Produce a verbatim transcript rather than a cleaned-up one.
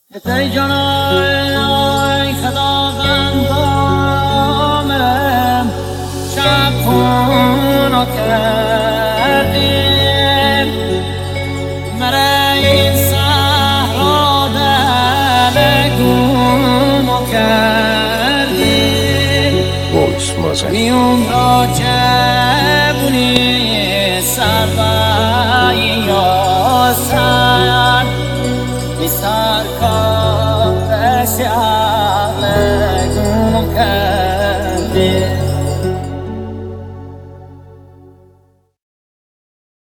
ای جانای خداوندام شب خونو کردیم مرا این صحرا دلگونو کردیم میون را جبونی سربایی یا سر سر کار شعر گم کردی